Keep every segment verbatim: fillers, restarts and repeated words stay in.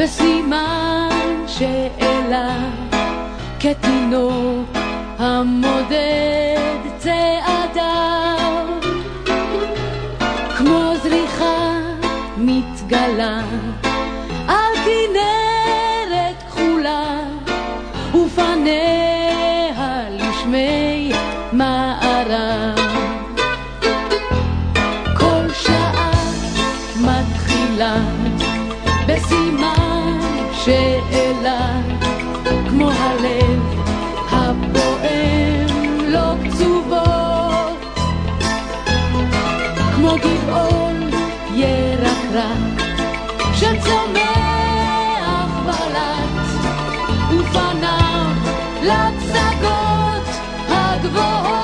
בסימן שאלה כתינוק המודד צעדיו, כמו זריחה מתגלה על כנרת כחולה ופניה לשמי מערב. כל שעה מתחילה בסימן שאלה, כמו הלב הפועם לא קצובות, כמו גבעון ירקרק שצומח בלט ופניו לפסגות הגבוהות.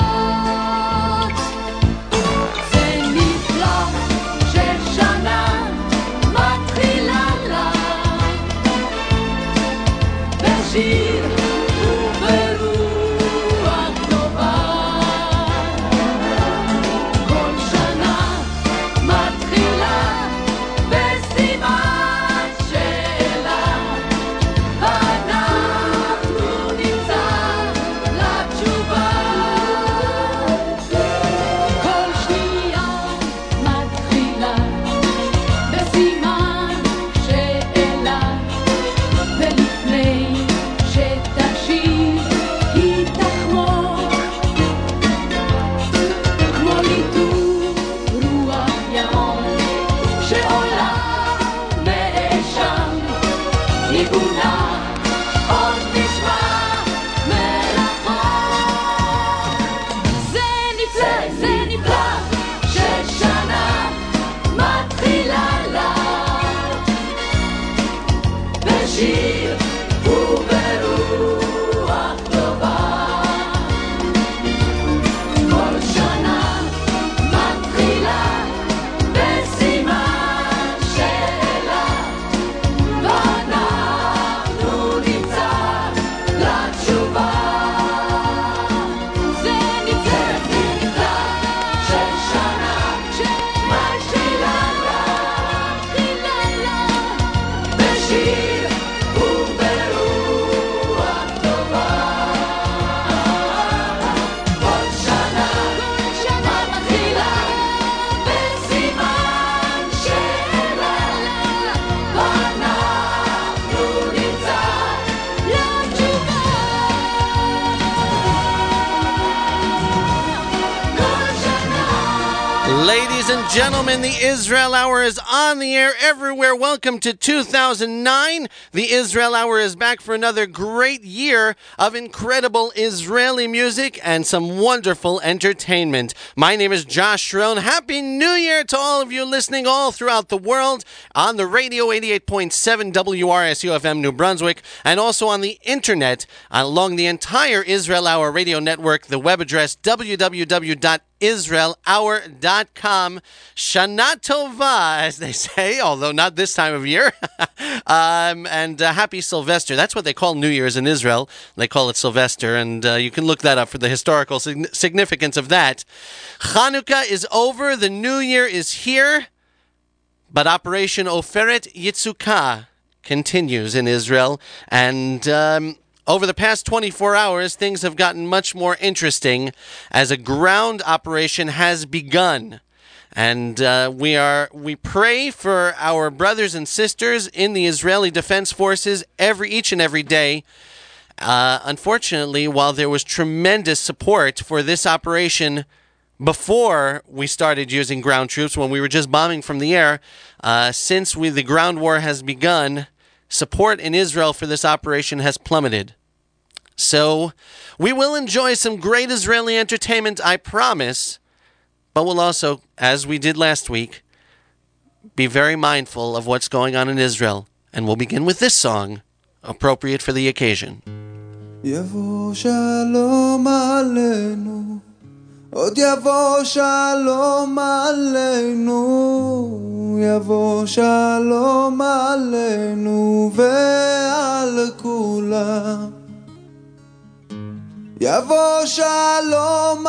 זה נפלא ששנה מתחילה לה בשיר וברוח טובה. כל שנה מתחילה בסימן שאלה, ואנחנו נמצא לתשובה. כל שנייה מתחילה בסימן שאלה, ולפני שתשיב היא תחמוק כמו ליטוף רוח ים שעולה מאשם. ניגונה עוד נשמע מרחוק. זה נפלא, זה נפלא ששנה מתחילה לה בשיר וברוח טובה. כל שנה מתחילה בסימן שאלה, ואנחנו נמצא לתשובה. זה נפלא, זה נפלא ששנה מתחילה לה בשיר וברוח טובה. כל שנה מתחילה בסימן שאלה, ואנחנו נמצא לתשובה. כל שנה. Ladies and gentlemen, the Israel Hour is on the air everywhere. Welcome to two thousand nine. The Israel Hour is back for another great year of incredible Israeli music and some wonderful entertainment. My name is Josh Sharon. Happy New Year to all of you listening all throughout the world on the radio eighty-eight point seven W R S U F M New Brunswick, and also on the internet along the entire Israel Hour radio network, the web address w w w dot israel hour dot com. Shana Tova, as they say, although not this time of year. um, and uh, happy Sylvester. That's what they call New Year's in Israel. They call it Sylvester, and uh, you can look that up for the historical sig- significance of that. Chanukah is over. The New Year is here. But Operation Oferet Yitzukah continues in Israel, and um, over the past twenty-four hours, things have gotten much more interesting as a ground operation has begun. And uh, we are we pray for our brothers and sisters in the Israeli Defense Forces every each and every day. Uh, unfortunately, while there was tremendous support for this operation before we started using ground troops, when we were just bombing from the air, uh, since we the ground war has begun, support in Israel for this operation has plummeted. So we will enjoy some great Israeli entertainment, I promise, but we'll also, as we did last week, be very mindful of what's going on in Israel. And we'll begin with this song, appropriate for the occasion. יבוא שלום עלינו, עוד יבוא שלום עלינו, יבוא שלום עלינו ועל כולם. יבוא שלום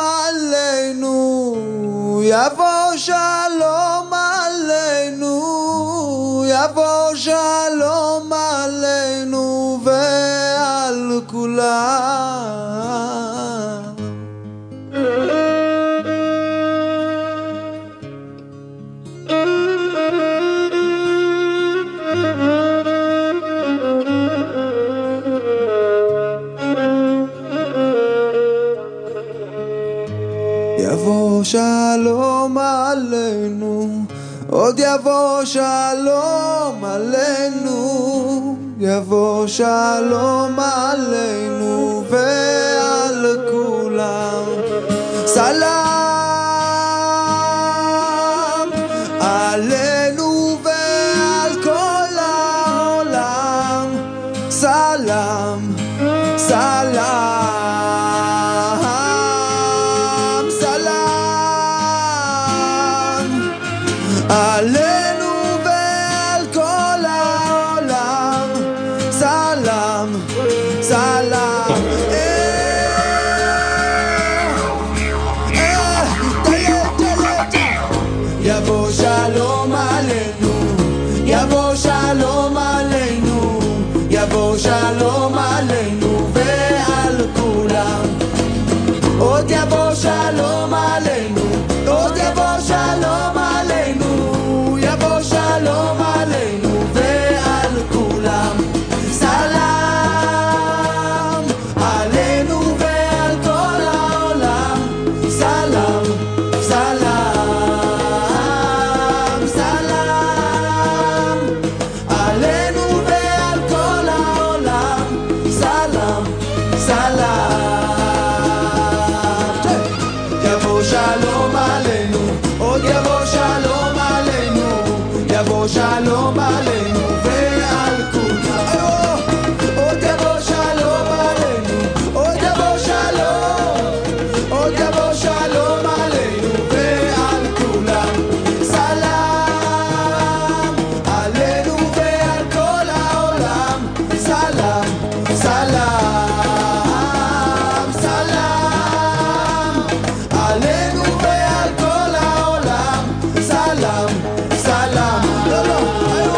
עלינו, יבוא שלום עלינו, יבוא שלום עלינו ועל כולם. יבוא שלום עלינו, עוד יבוא שלום עלינו, יבוא שלום עלינו ועל כולם. סלם עלינו ועל כל העולם. סלם, סלם, עלינו ועל כל העולם. סלם, סלם. יבוא שלום עלינו, יבוא שלום עלינו, יבוא שלום עלינו ועל כולם. עוד יבוא שלום עלינו, עוד יבוא שלום עלינו, יבוא שלום עלינו ועל כולם. סלם עלינו ועל כל העולם. סלם, סלם, סלם עלינו ועל כל העולם. סלם, סלם. יבוא שלום עלינו, עוד יבוא שלום עלינו, יבוא שלום עלינו ועל כולם. עוד יבוא שלום עלינו, עוד יבוא שלום, עוד יבוא שלום עלינו ועל כולם. סלם עלינו ועל כל העולם. סלם, סלם, סלם עלינו ועל כל העולם. סלם, סלם. לא, לא, איו.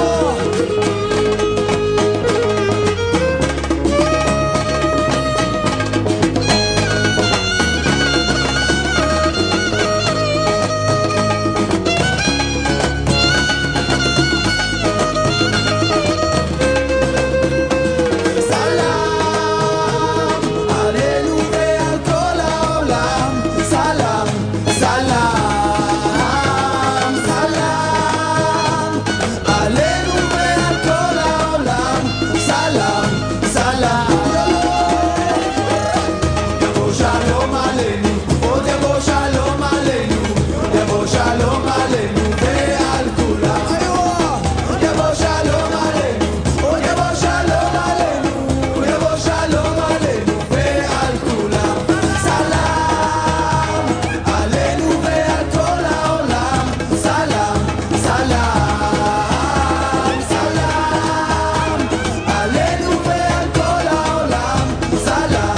סלם עלינו ועל כל העולם. סלם, סלם, סלם עלינו ועל כל העולם. סלם, סלם. יבוא שלום עלינו, עוד יבוא שלום עלינו, יבוא שלום עלינו ועל כולם. יבוא שלום עלינו, עוד יבוא שלום עלינו, יבוא שלום עלינו ועל כולם. סלם עלינו ועל כל העולם. סלם, סלם, סלם עלינו ועל כל העולם. סלם,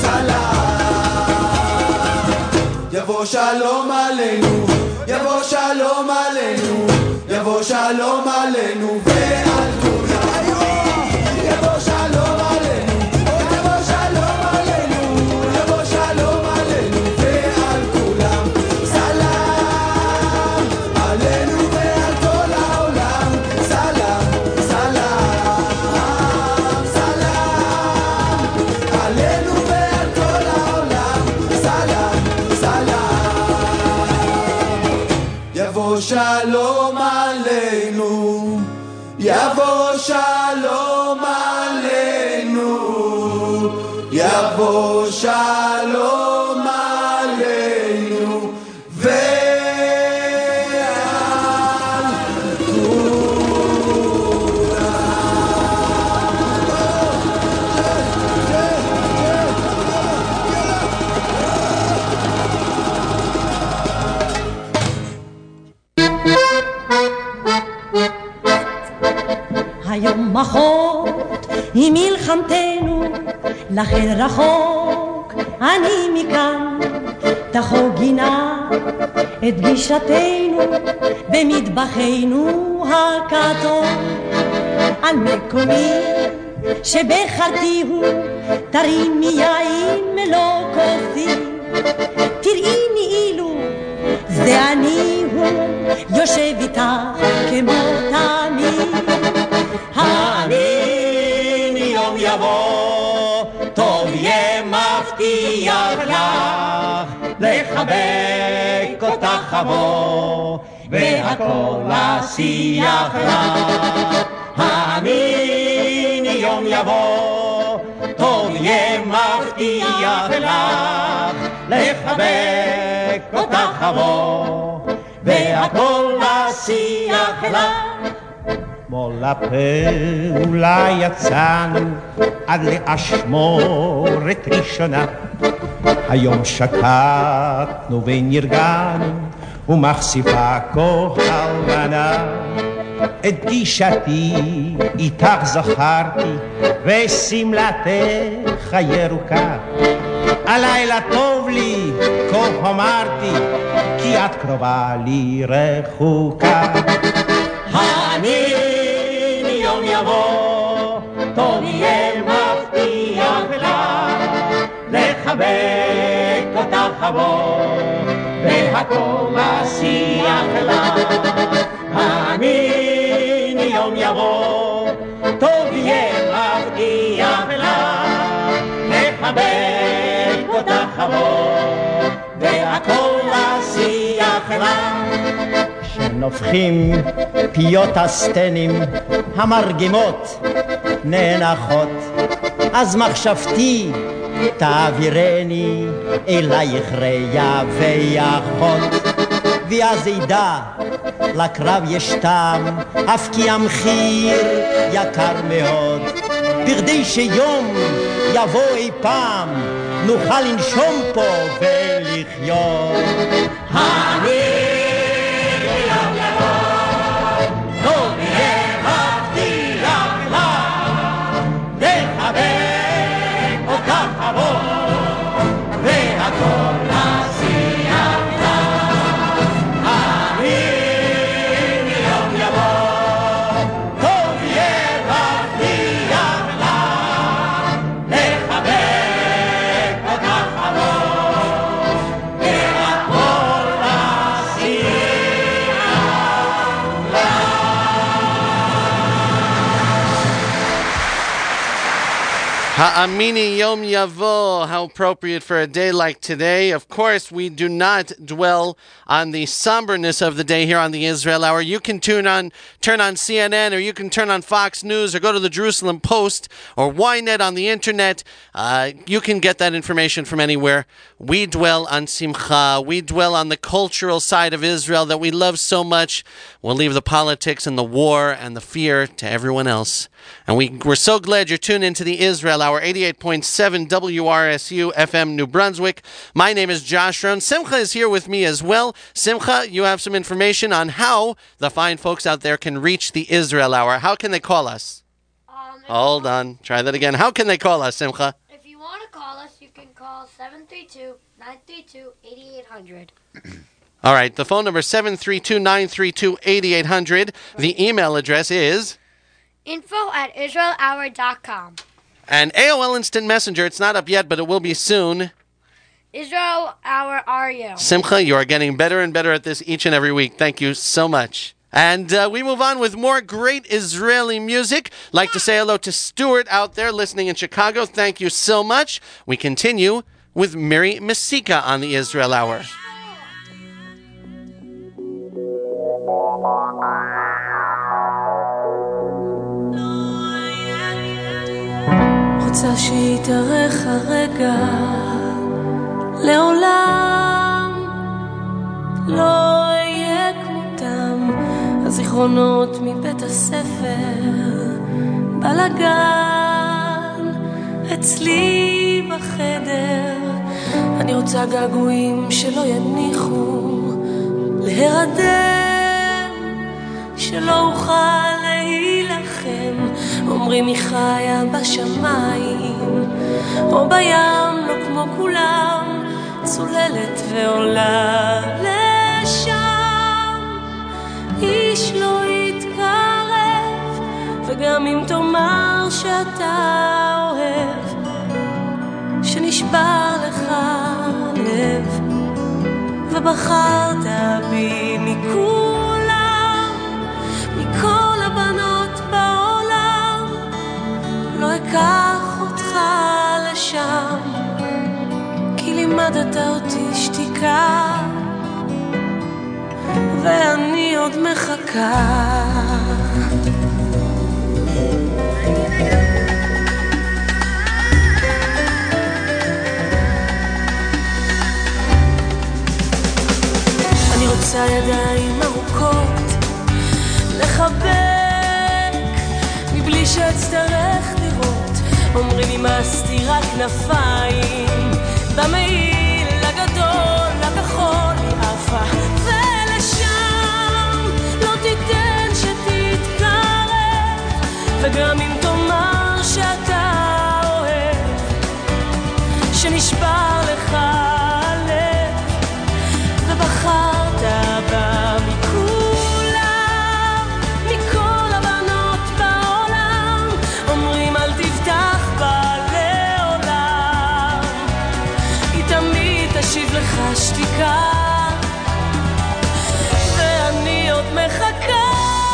סלם. יבוא שלום עלינו, יבוא שלום עלינו, יבוא שלום עלינו ועל כולם. יבוא שלום עלינו, עוד יבוא שלום עלינו, יבוא שלום עלינו ועל כולם. סלם עלינו ועל כל העולם. סלם, סלם, סלם עלינו ועל כל העולם. סלם, סלם. יבוא שלום עלינו, יבוא שלום עלינו, יבוא שלום עלינו ועל היום אחות היא מלחמתנו, לכן רחוק אני מכאן תחוגינה את פגישתנו במטבחנו הכתום על מקומי שבחרתי הוא תרימי יין מלוא כוסי תראיני אילו זה אני הוא יושב איתך כמו תמיד האמיני יום יבוא טוב יהיה מבטיח לך לחבק אותך אבוא והכל אשיח לך האמיני יום יבוא טוב יהיה מבטיח לך לחבק אותך אבוא והכל אשיח לך מול הפעולה יצאנו עד לאשמורת ראשונה היום שקטנו ונרגענו ומחשיפה כוח הלבנה את פגישתי איתך זכרתי ושמלתך ירוקה הלילה טוב לי כה אמרתי כי את קרובה לי רחוקה האמיני יום יבוא טוב יהיה מבטיח לך לחבק אותך אבוא והכל אשיח לך האמיני יום יבוא טוב יהיה מבטיח לך לחבק אותך אבוא והכל אשיח לך שנופחים פיות הסטנים המרגמות נאנחות אז מחשבתי תעבירני אלייך ריה ויחות ואז ידע לקרב יש טעם אף כי המחיר יקר מאוד בכדי שיום יבוא אי פעם נוכל לנשום פה ולחיות Ha'amini Yom Yavo, how appropriate for a day like today. Of course, we do not dwell on the somberness of the day here on the Israel Hour. You can tune on, turn on C N N, or you can turn on Fox News, or go to the Jerusalem Post, or Ynet on the internet. Uh, you can get that information from anywhere. We dwell on Simcha. We dwell on the cultural side of Israel that we love so much. We'll leave the politics and the war and the fear to everyone else. And we, we're so glad you're tuned into the Israel Hour, eighty-eight point seven W R S U F M New Brunswick. My name is Josh Rohn. Simcha is here with me as well. Simcha, you have some information on how the fine folks out there can reach the Israel Hour. How can they call us? Um, Hold on. Try that again. How can they call us, Simcha? If you want to call us, you can call seven three two, nine three two, eight eight zero zero. All right. The phone number is seven three two, nine three two, eight eight zero zero. The email address is Info at Israel Hour dot com. And A O L Instant Messenger. It's not up yet, but it will be soon. Israel Hour R U. Simcha, you are getting better and better at this each and every week. Thank you so much. And uh, we move on with more great Israeli music. Like to say hello to Stuart out there listening in Chicago. Thank you so much. We continue with Miri Masika on the Israel Hour. רוצה שיתארך הרגע לעולם לא יהיה כמותם הזיכרונות מבית הספר בלגן אצלי בחדר אני רוצה געגועים שלא יניחו להירדם שלא אוכל להילחם אומרים היא חיה בשמיים או בים לא כמו כמו כולם, צוללת ועולה לשם. איש לא יתקרב, וגם אם תאמר שאתה אוהב, שנשבר לך לב, ובחרת בי מכולם, מכל הבנות בעולם, לא אקח אותך לשם, כי לימדת אותי שתיקה, ואני עוד מחכה. אני רוצה ידיים ארוכות לחבק מבלי שאצטרך לראות. אומרים לי מה סתירה כנפיים במעיל הגדול הכחול היא עפה, ולשם לא תיתן שתתקרב, וגם אם תאמר שאתה אוהב, שנשבר לך הלב, ובחרת בה מכולם, מכל הבנות בעולם, אומרים אל תבטח בה לעולם, היא תמיד תשיב לך שתיקה, ואני עוד מחכה.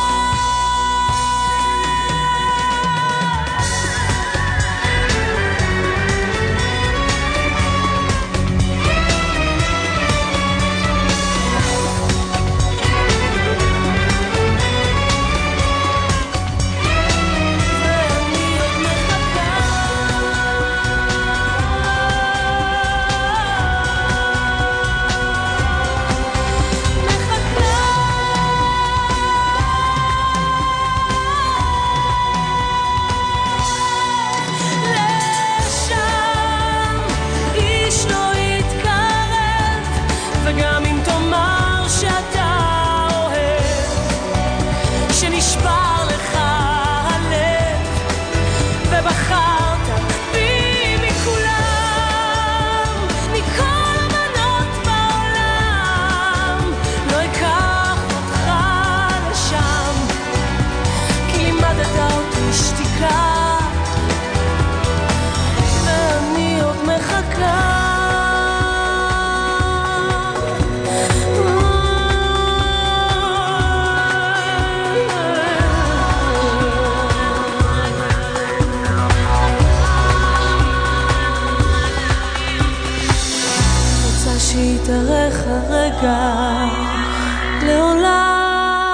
שיתארך הרגע לעולם.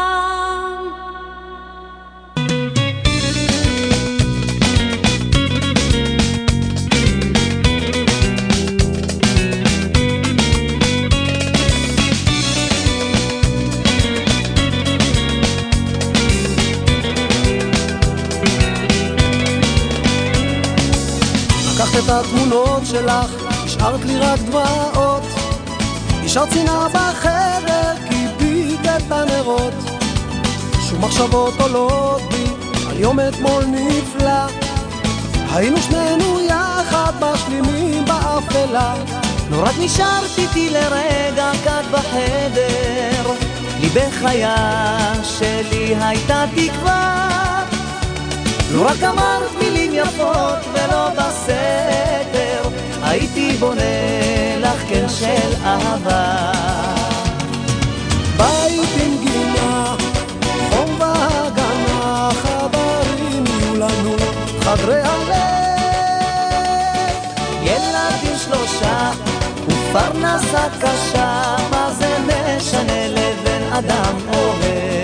לקחת את התמונות שלך, השארת לי רק דמעות, השארת צנעה בחדר, כיבית את הנרות. שום מחשבות עולות בי על יום אתמול נפלא, היינו שנינו יחד משלימים באפלה. לא רק נשארת איתי לרגע כאן בחדר, ליבך היה שלי הייתה תקווה. לא רק אמרת מילים יפות ולא בסדר, הייתי בונה לך קן של אהבה. בית עם גינה, חום והגנה, חברים יהיו לנו חדרי הלב. ילדים שלושה ופרנסה קשה, מה זה משנה לבן אדם אוהב.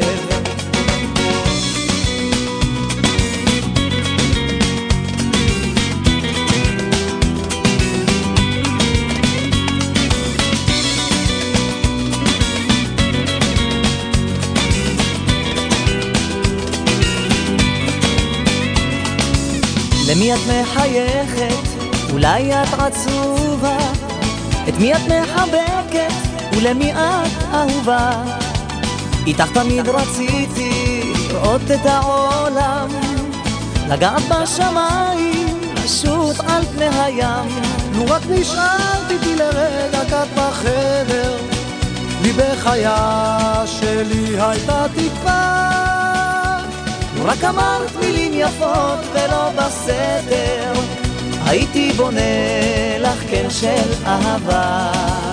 למי את מחייכת? אולי את עצובה? את מי את מחבקת? ולמי את אהובה? איתך תמיד רציתי לראות את העולם, לגעת בשמיים, לשוט על פני הים, לו רק נשארת איתי לרגע קט בחדר, לי בחייה שלי הייתה תקווה. לו רק אמרת מילים יפות ולא בסדר, הייתי בונה לך קן של אהבה.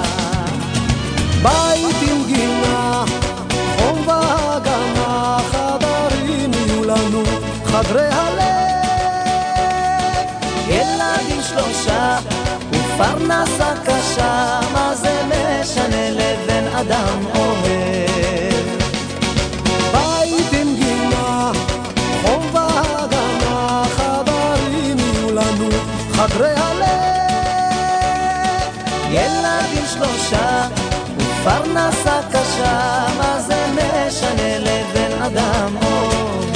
בית עם גינה, חום והגנה, חדרים יהיו לנו, חדרי הלב. ילדים שלושה ופרנסה קשה, מה זה משנה לבן אדם אוהב. בית עם גינה, חום והגנה, חדרים יהיו לנו, חדרי הלב. ילדים שלושה ופרנסה קשה, מה זה משנה לבן אדם אוהב.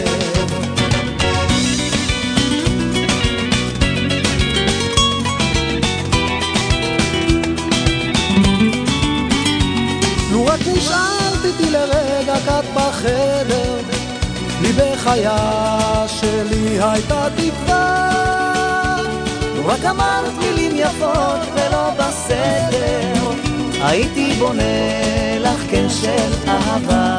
לו רק נשארת איתי לרגע קט בחדר, לי בחייה שלי הייתה תקווה. לו רק אמרת מילים יפות ולא בסדר, הייתי בונה לך קן של אהבה.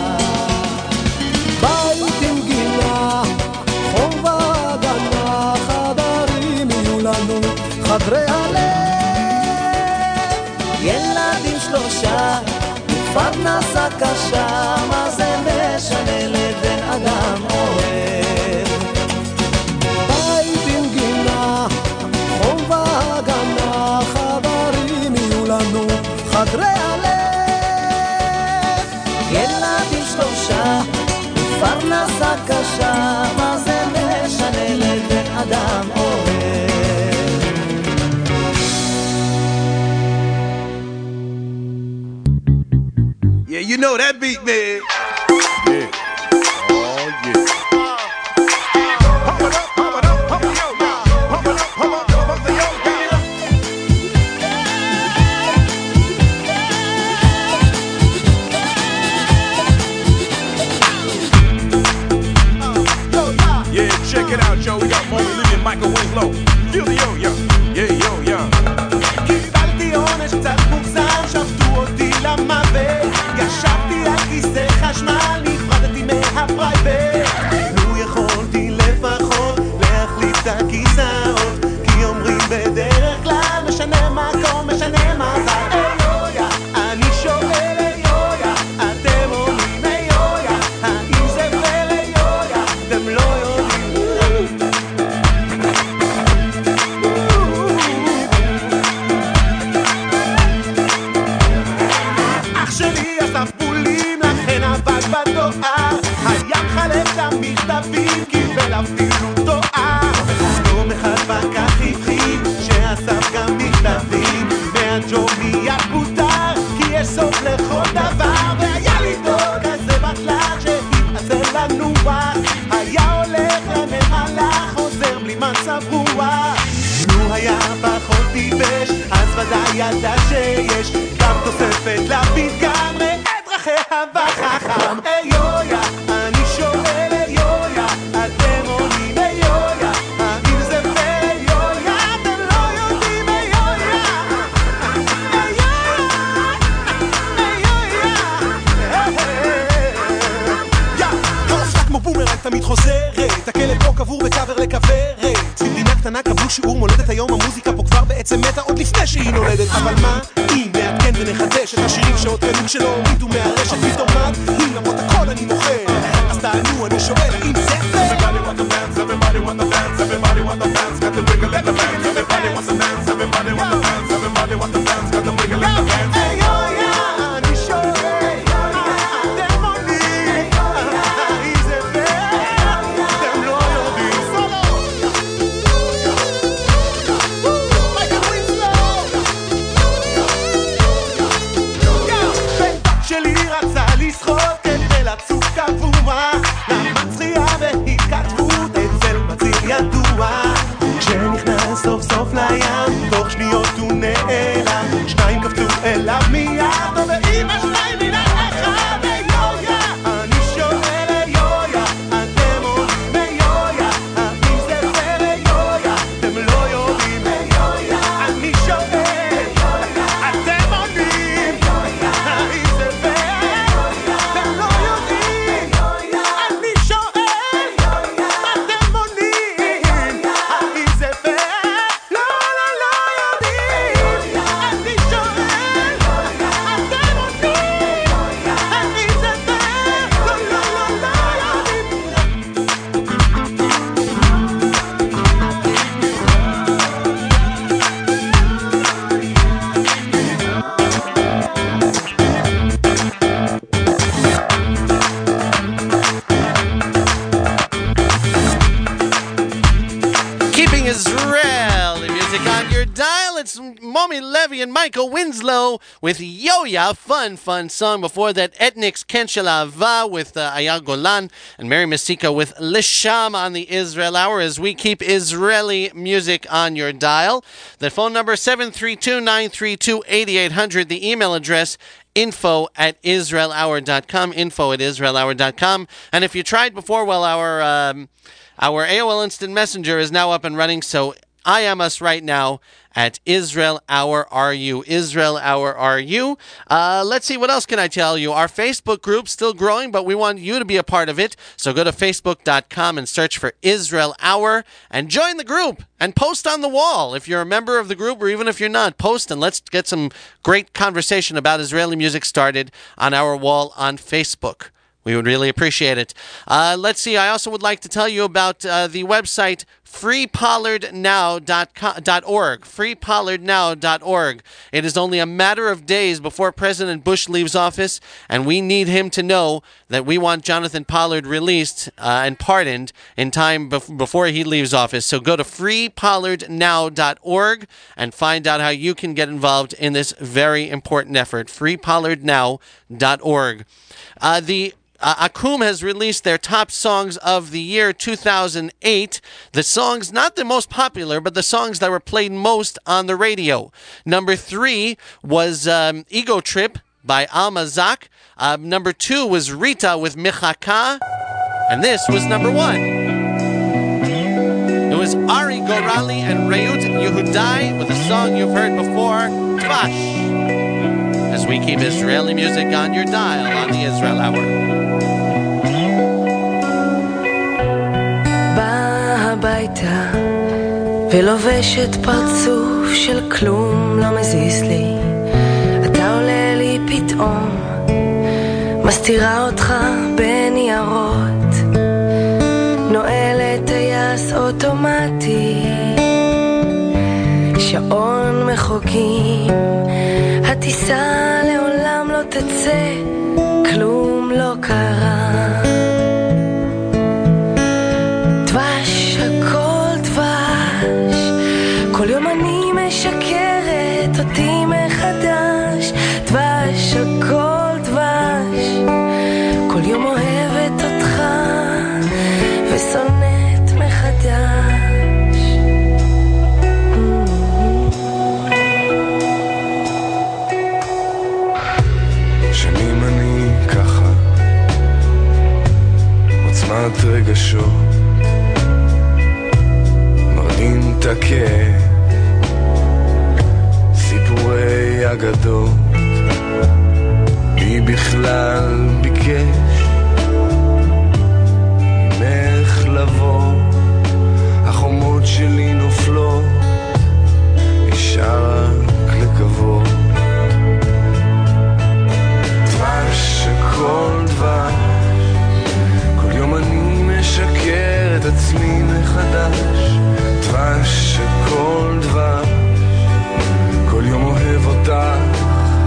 בית עם גינה, חום והגנה, חדרים יהיו לנו, חדרי הלב. ילדים שלושה ופרנסה קשה, מה זה משנה לבן אדם אוהב. בית עם גינה, חום והגנה, חדרים יהיו לנו, חדרי הלב. ילדים שלושה ופרנסה קשה, מה זה משנה לבן אדם אוהב. Yeah, you know that beat, man. Yeah. Oh, yeah. Pump it up, pump it up, pump it up, pump it up, pump it up, pump it up, yeah, check it out, yo. We got more living microwave low. Feel the yo-yo. Yeah, yo-yo. קיבלתי עונש קצת מוגזם, שפטו אותי למוות. ישבתי על כיסא חשמל, נפרדתי מהפרייבט. לו יכולתי לפחות להחליף את הכיסאות, כי אומרים בדרך כלל משנה מקום, משנה מזל. איויה, אני שואל איויה, אתם עונים איויה, האם זה פלא איויה, אתם לא יודעים. אח שלי אסף בולים, לכן עבד בתואר, היה מחלק את המכתבים, קיבל אפילו תואר. יום אחד פקח הבחין שאסף גם מכתבים, מהג'וב מיד פוטר, כי יש סוף לכל דבר. והיה לי דוד כזה בטלן שהתעצל לנוח, היה הולך לנמלה, חוזר בלי מצב רוח. לו היה פחות טיפש, אז ודאי ידע שיש גם תוספת לפתגם, ראה דרכיה וחכם. איויה, אני שואל איויה, אתם עונים איויה, האם זה פלא איויה, אתם לא יודעים איויה. איויה, איויה, יא, חרסה כמו בומרנג תמיד חוזרת, הכלב פה קבור בקבר לכברת. מדינה קטנה קבלו שיעור מולדת, היום המוזיקה פה כבר בעצם מתה עוד לפני שהיא נולדת. אבל מה אם נעדכן ונחדש את השירים שהותרנו כשלא הורידו מהרשת? פתאום מה אם למרות הכל אני מוכר? אז תענו, אני שואל האם זה זה? Everybody want the dance, everybody want the dance, everybody want the dance, got the wiggle in the dance. Everybody wants the dance, everybody want the dance, everybody want the dance, got the wiggle in the dance. איויה, אני שואל, אתם עונים, האם זה זה? אתם לא יודעים. שלי רצה לשחק Rami Levy and Michael Winslow with Yoya, fun, fun song. Before that, Etnics Kenshela Va with uh, Ayal Golan and Mary Masika with Lisham on the Israel Hour as we keep Israeli music on your dial. The phone number seven three two, nine three two, eight eight zero zero. The email address info at israel hour dot com, info at israel hour dot com. And if you tried before, well, our um, our A O L Instant Messenger is now up and running, so I am us right now at Israel Hour R U. Israel Hour R U. Uh, let's see, what else can I tell you? Our Facebook group's still growing, but we want you to be a part of it. So go to facebook dot com and search for Israel Hour and join the group and post on the wall. If you're a member of the group or even if you're not, post and let's get some great conversation about Israeli music started on our wall on Facebook. We would really appreciate it. Uh, let's see, I also would like to tell you about uh, the website free pollard now dot org. free pollard now dot org. It is only a matter of days before President Bush leaves office, and we need him to know that we want Jonathan Pollard released uh, and pardoned in time bef- before he leaves office. So go to free pollard now dot org and find out how you can get involved in this very important effort. free pollard now dot org. Uh, the Uh, Akum has released their top songs of the year two thousand eight. The songs, not the most popular, but the songs that were played most on the radio. Number three was um, Ego Trip by Alma Zak. Uh, number two was Rita with Michaka. And this was number one. It was Ari Gorali and Reut Yehudai with a song you've heard before, Tvash. As we keep Israeli music on your dial on the Israel Hour. הביתה ולובשת פרצוף של כלום לא מזיז לי אתה עולה לי פתאום מסתירה אותך בניירות נועלת טייס אוטומטי שעון מחוקים הטיסה לעולם לא תצא כלום לא קרה דבש, הכל דבש כל יום אני משקרת אותי מחדש דבש, הכל דבש כל יום אוהבת אותך ושונאת מחדש שנים אני ככה עוצמת רגשות מרדים תקה סיפורי אגדות מי בכלל ביקש ממך לבוא החומות שלי נופלות נשאר רק לקוות דבש הכל דבש כל יום אני משקר את עצמי מחדש דבש הכל דבש כל יום אוהב אותך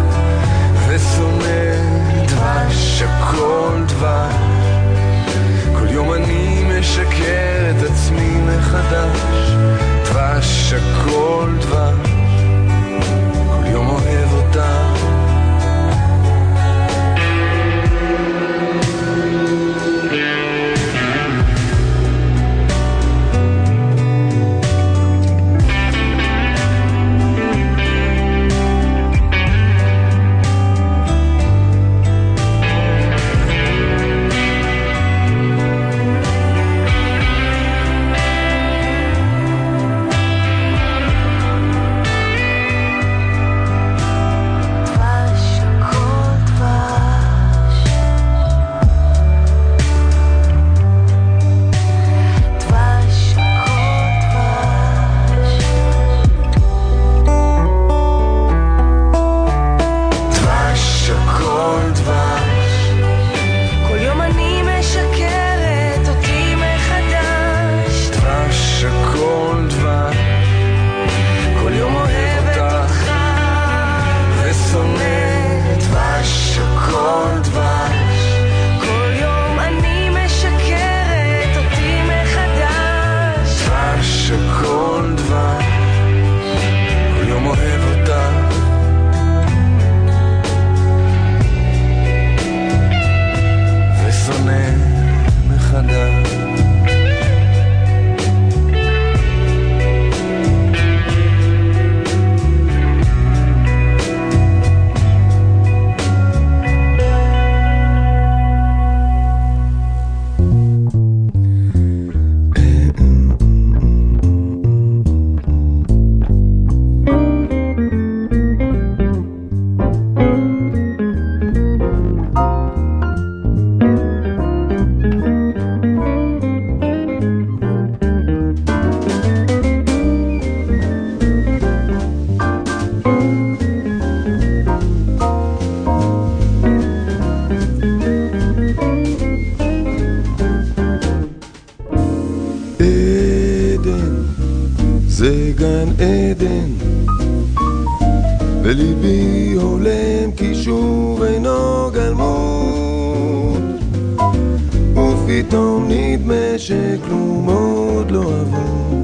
וליבי הולם כי שוב אינו גלמוד, ופתאום נדמה שכלום עוד לא עבור,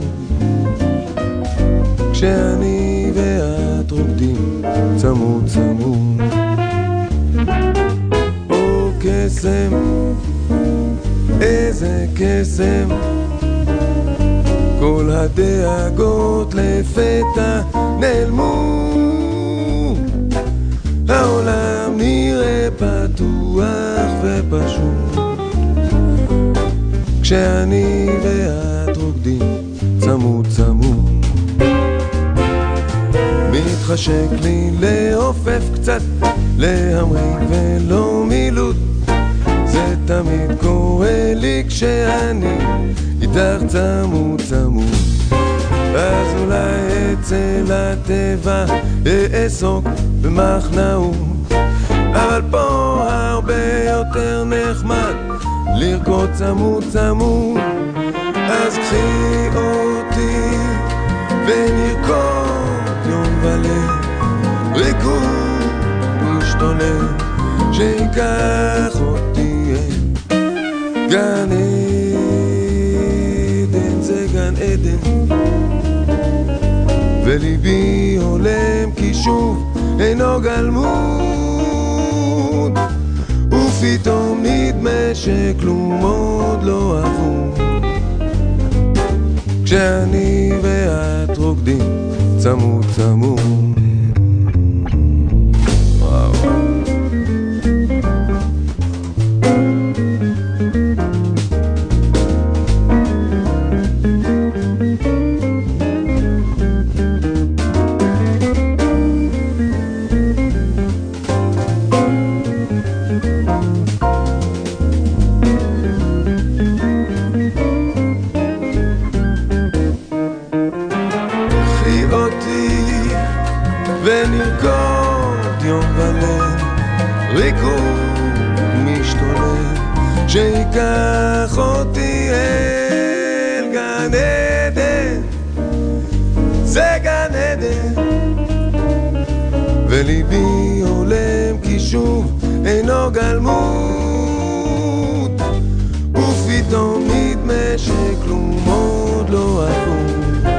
כשאני ואת רוקדים צמוד צמוד. או קסם, איזה קסם, כל הדאגות לפתע נעלמו, העולם נראה פתוח ופשוט, כשאני ואת רוקדים צמוד צמוד. מתחשק לי לעופף קצת, להמריא ולא מילוט, זה תמיד קורה לי כשאני איתך צמוד צמוד. אז אולי אצא לטבע אעסוק במחנאות, אבל פה הרבה יותר נחמד לרקוד צמוד צמוד. אז קחי אותי ונרקוד יום וליל, ריקוד משתולל שיקח אותי אל גן עדן, זה גן עדן, וליבי הולם כי שוב אינו גלמוד, ופתאום נדמה שכלום עוד לא עבור, כשאני ואת רוקדים צמוד צמוד. שיקח אותי אל גן עדן, זה גן עדן, וליבי הולם כי שוב אינו גלמוד, ופתאום נדמה שכלום עוד לא עבור,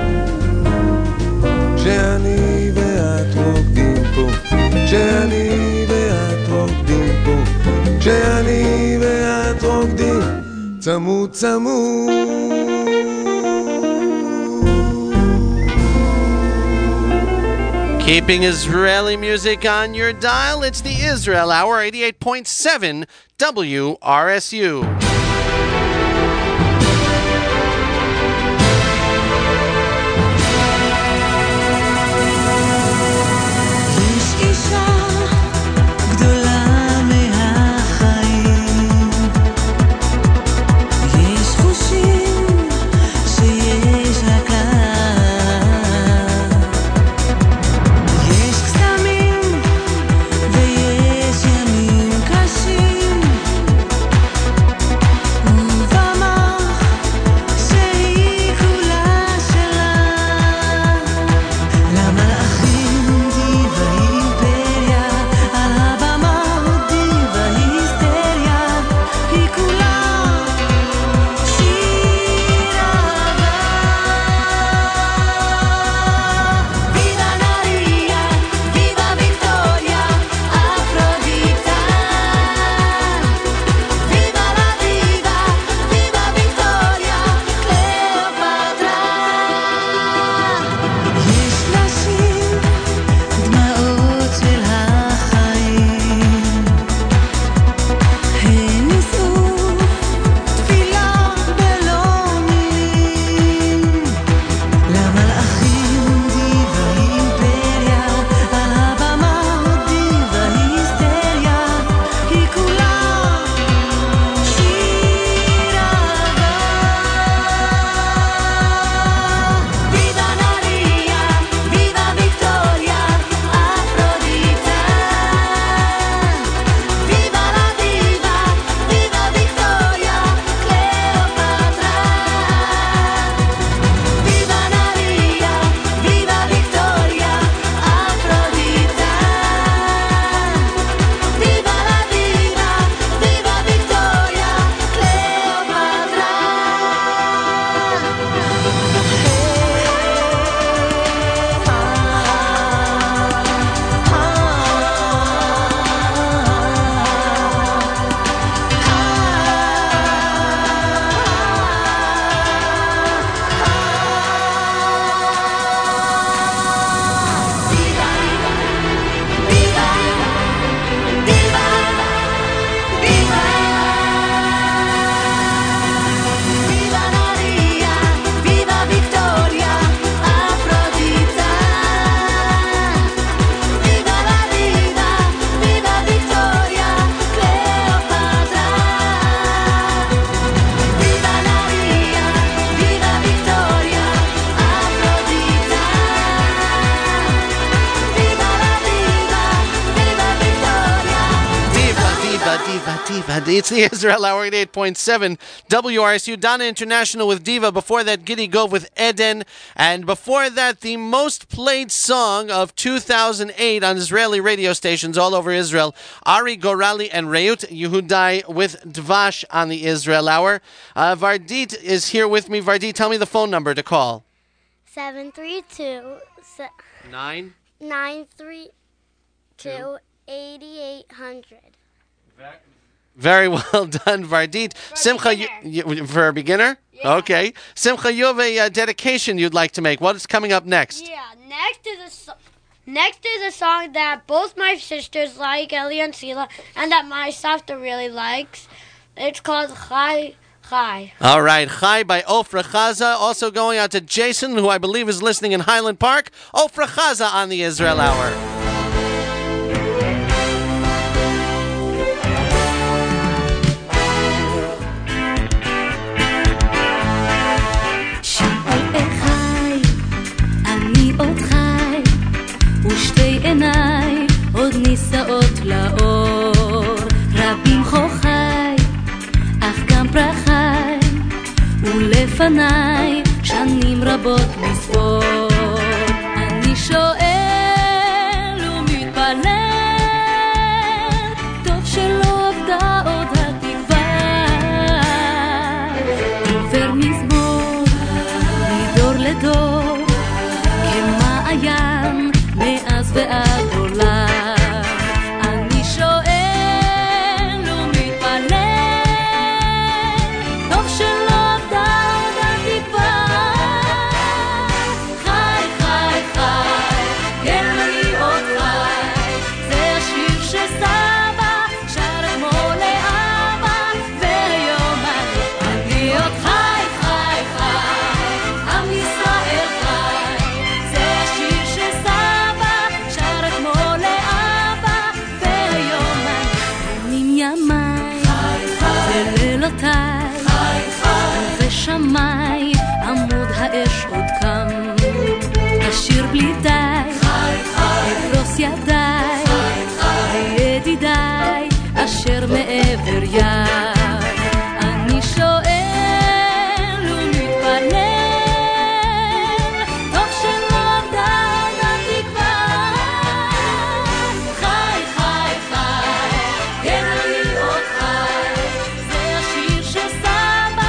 כשאני ואת רוקדים פה, כשאני ואת רוקדים פה, כשאני ואת רוקדים צמוד צמוד. Keeping Israeli music on your dial, it's the Israel Hour, eighty-eight point seven W R S U. ויש ימים קשים Diva. It's the Israel Hour eighty-eight point seven W R S U. Donna International with Diva. Before that, Giddy Gov with Eden. And before that, the most played song of two thousand eight on Israeli radio stations all over Israel. Ari Gorali and Reut Yehudai with Dvash on the Israel Hour. Uh, Vardit is here with me. Vardit, tell me the phone number to call. seven three two Nine. nine three two eighty-eight hundred. Very well done, Vardit. For Simcha, you, you, for a beginner? Yeah. Okay. Simcha, you have a uh, dedication you'd like to make. What is coming up next? Yeah, next is a so- next is a song that both my sisters like, Ellie and Sila, and that my Savta really likes. It's called Chai Chai. All right, Chai by Ofra Chaza. Also going out to Jason, who I believe is listening in Highland Park. Ofra Chaza on the Israel Hour. ושתי עיניי עוד נישאות לאור, רבים חוכי אך גם פרחי, ולפניי שנים רבות מספור. אני שואל ומתפלל, טוב שלא עבדה עוד התקווה, עובר מזמור מדור לדור כמעיין מאז ועד עולם. אני שואל ומתפלל, טוב שלא עבדה עוד התקווה. חי חי חי, כן אני עוד חי, זה השיר שסבא שר אתמול לאבא, והיום אני, אני עוד חי חי חי, עם ישראל חי, זה השיר שסבא שמי עמוד האש עוד קם, אשיר בלי די, אפרוס ידיי, וידידיי אשר מעבר ים. אני שואל ומתפלל, טוב שלא עבדה עוד התקווה. חי חי חי, כן אני עוד חי, זה השיר שסבא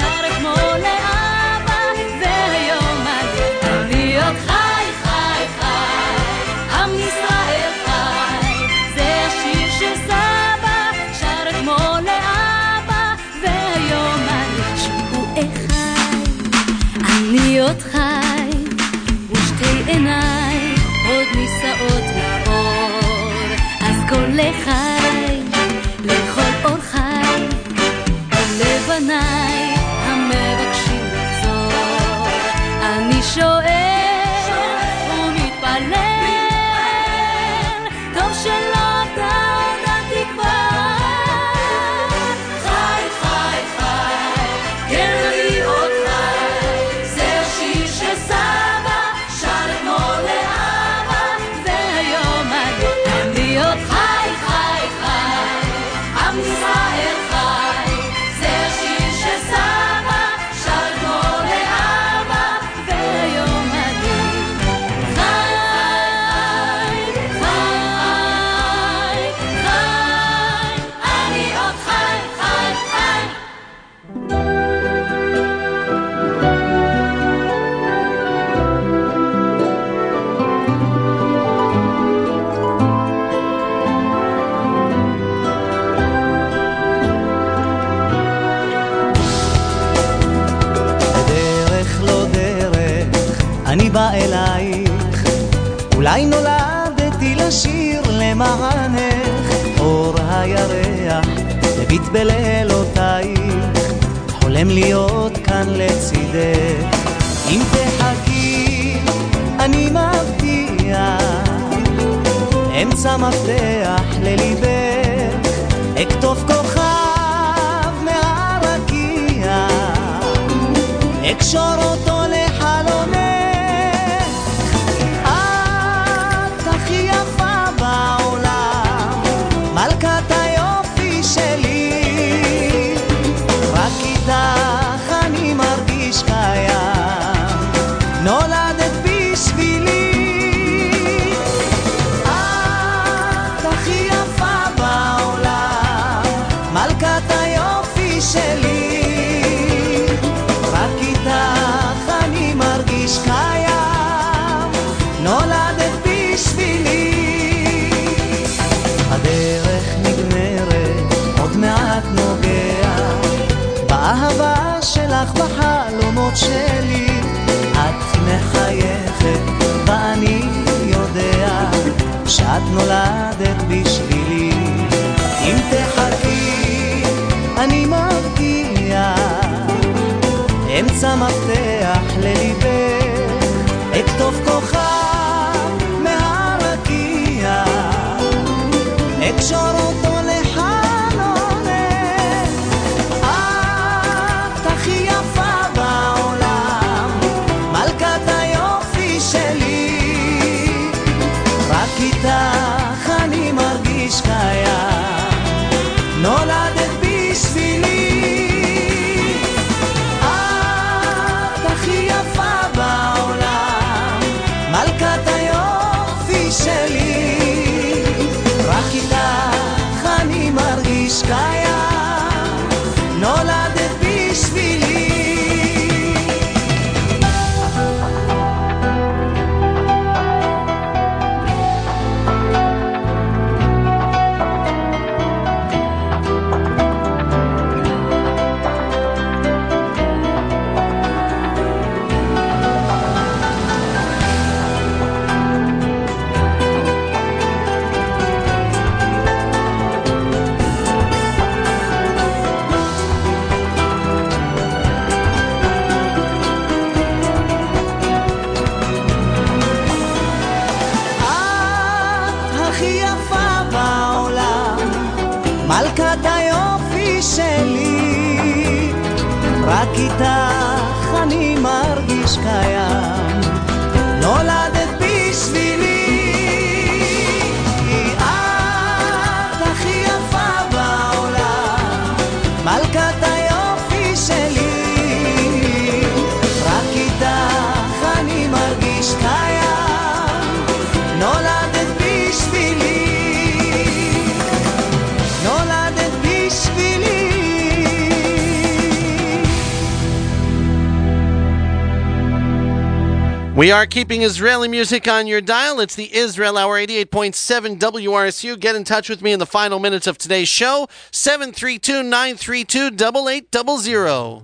עוד חי, ושתי עיניי עוד נישאות לאור, אז כל לחי, לכל אור חי, ולבניי המבקשים לחזור. אני שואל ומתפלל, טוב שלא עבדה עוד התקווה. חי חי חי, כן אני עוד חי, שסבא שר אתמול לאבא, והיום אני, אני עוד חי חי חי, עם ישראל חי, זה השיר שסבא שר אתמול לאבא, והיום אני חי חי חי, אני עוד חי חי חי. אני בא אלייך, אולי נולדתי לשיר למענך, אור הירח מביט בלילותייך, חולם להיות כאן לצידך. אם תחכי אני מבטיח, אמצע מפתח לליבך, אכתוב כוכב מהרקיע, אקשור אותו לחלומך. את הכי יפה בעולם, מלכת היופי שלי, לך בחלומות שלי, את מחייכת ואני יודע שאת נולדת בשבילי. אם תחכי אני מבטיח, אמצע מפתח לליבך, אכתוב כוכב מהרקיע, אקשור אותו לחלונך. את הכי יפה בעולם, מלכת היופי שלי, רק איתך אני מרגיש קיים, נולדת בשבילי. את הכי יפה בעולם, מלכת היופי שלי, רק איתך אני מרגיש קיים, נולדת בשבילי. מלכת היופי שלי, רק איתך אני מרגיש קיים, נולדת בשבילי. את הכי יפה בעולם, מלכת היופי שלי, רק איתך אני מרגיש קיים, נולדת בשבילי. We are keeping Israeli music on your dial. It's the Israel Hour, eighty-eight point seven W R S U. Get in touch with me in the final minutes of today's show, seven three two, nine three two, eight eight zero zero.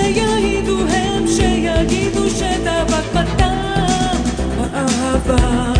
שיגידו, הם שיגידו שדבק בדם האהבה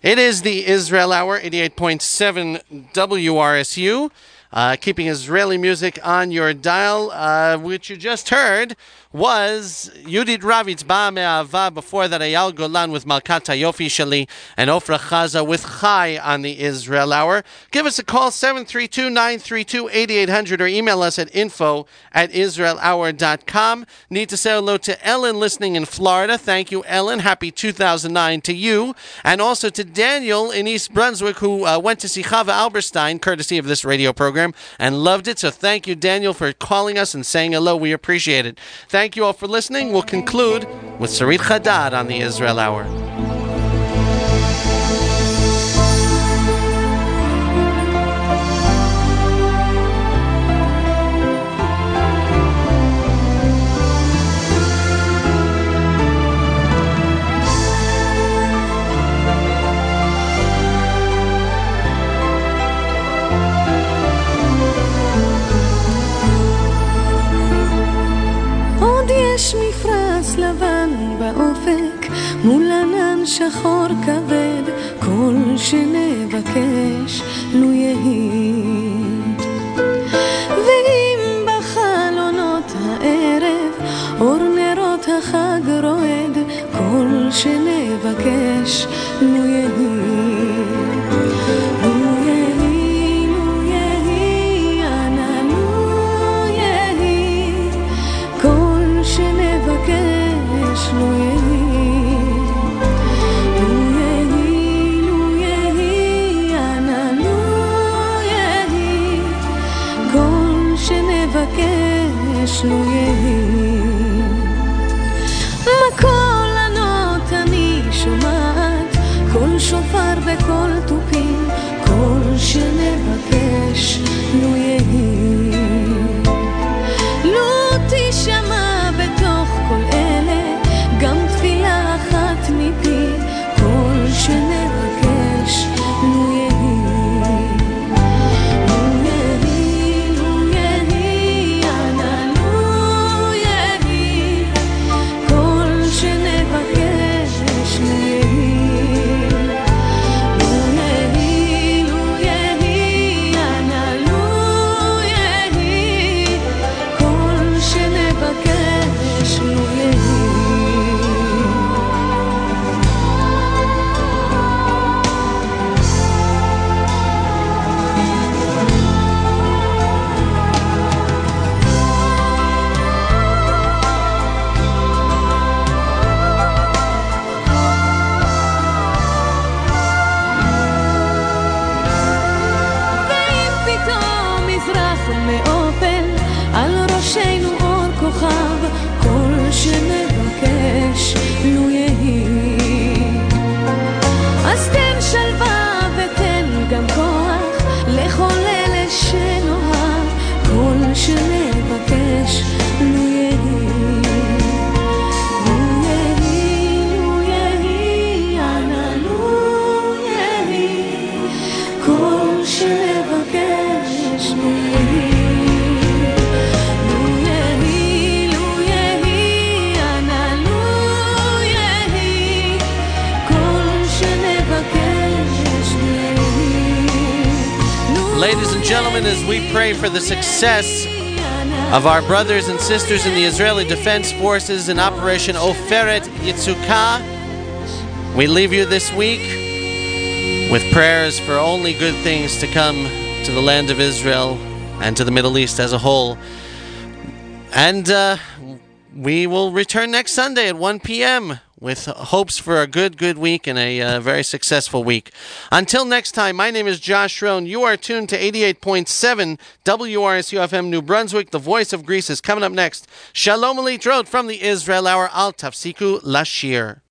It is the Israel Hour, eighty-eight point seven W R S U. Uh, keeping Israeli music on your dial. Uh, which you just heard was Yudit Ravitz Ba Me'ava. Before that, Eyal Golan with Malkat Hayofi Shali, and Ofra Chaza with Chai on the Israel Hour. Give us a call, seven three two, nine three two, eight eight hundred, or email us at info at israel hour dot com. Need to say hello to Ellen listening in Florida. Thank you, Ellen. Happy two thousand nine to you. And also to Daniel in East Brunswick, who uh, went to see Chava Alberstein, courtesy of this radio program, and loved it. So thank you, Daniel, for calling us and saying hello. We appreciate it. Thank you all for listening. We'll conclude with Sarit Chadad on the Israel Hour. יש מפרש לבן באופק מול ענן שחור כבד כל שנבקש לו יהי ואם בחלונות הערב אור נרות החג רועד כל שנבקש לו יהי מבקש לו יהי מכל ענות אני שומעת כל שופר וכל תופים כל שנבקש לו יהי לו תשמע בתוך כל אלה גם תפילה אחת מפי כל שנבקש לו יהי Ladies and gentlemen, as we pray for the success of our brothers and sisters in the Israeli Defense Forces in Operation Oferet Yitzukah, we leave you this week with prayers for only good things to come to the land of Israel and to the Middle East as a whole. And uh, we will return next Sunday at one p.m. with hopes for a good, good week and a uh, very successful week. Until next time, my name is Josh Rohn. You are tuned to eighty-eight point seven W R S U F M New Brunswick. The Voice of Greece is coming up next. Shalom Alitrot from the Israel Hour. Al Tafsiku Lashir.